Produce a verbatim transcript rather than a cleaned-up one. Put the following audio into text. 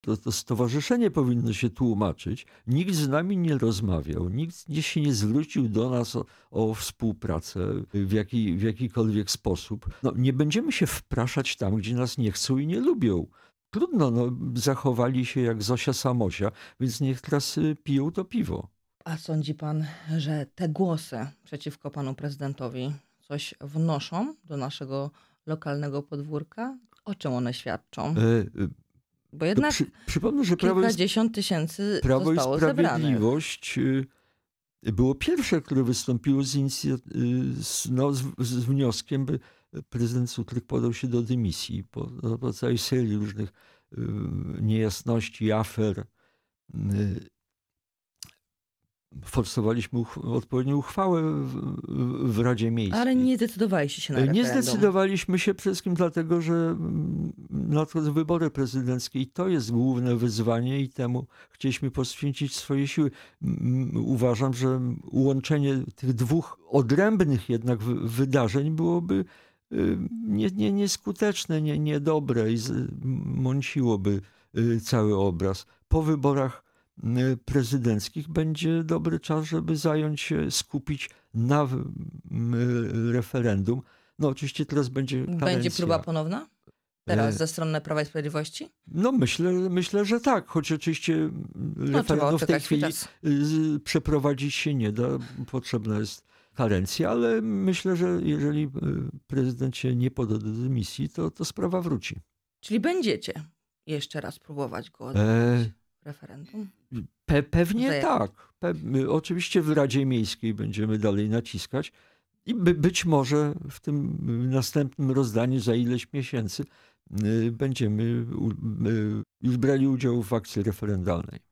To, to stowarzyszenie powinno się tłumaczyć. Nikt z nami nie rozmawiał, nikt nie się nie zwrócił do nas o, o współpracę w, jaki, w jakikolwiek sposób. No, nie będziemy się wpraszać tam, gdzie nas nie chcą i nie lubią. Trudno, no, zachowali się jak Zosia Samosia, więc niech teraz y, piją to piwo. A sądzi pan, że te głosy przeciwko panu prezydentowi coś wnoszą do naszego lokalnego podwórka? O czym one świadczą? E, y, Bo jednak przy, przypomnę, że Prawo i, kilkadziesiąt tysięcy Prawo i zostało zebranych. Sprawiedliwość y, było pierwsze, które wystąpiło z, inicja- y, z, no, z, z wnioskiem, by prezydent Sutryk podał się do dymisji po, no, po całej serii różnych y, niejasności, afer. Y, forsowaliśmy uch- odpowiednią uchwałę w, w Radzie Miejskiej. Ale nie zdecydowaliście się na Nie referendum. zdecydowaliśmy się przede wszystkim dlatego, że mm, nadchodzą wybory prezydenckie i to jest główne wyzwanie i temu chcieliśmy poświęcić swoje siły. Mm, Uważam, że łączenie tych dwóch odrębnych jednak wy- wydarzeń byłoby y, nie, nie, nieskuteczne, nie, niedobre i z- mąciłoby y, cały obraz. Po wyborach y, prezydenckich będzie dobry czas, żeby zająć się, skupić na w- m, referendum. No oczywiście teraz będzie kadencja. Będzie próba ponowna? Teraz E, ze strony Prawa i Sprawiedliwości? No myślę, myślę, że tak, choć oczywiście No, trzeba referendum w tej odczekać swój chwili czas. y, przeprowadzić się nie da, potrzebna jest karencja, ale myślę, że jeżeli y, prezydent się nie poda do dymisji, to, to sprawa wróci. Czyli będziecie jeszcze raz próbować go odbyć E, referendum? Pe, pewnie Za jak- tak. Pe, my oczywiście w Radzie Miejskiej będziemy dalej naciskać i by, być może w tym następnym rozdaniu za ileś miesięcy y, będziemy u, y, już brali udział w akcji referendalnej.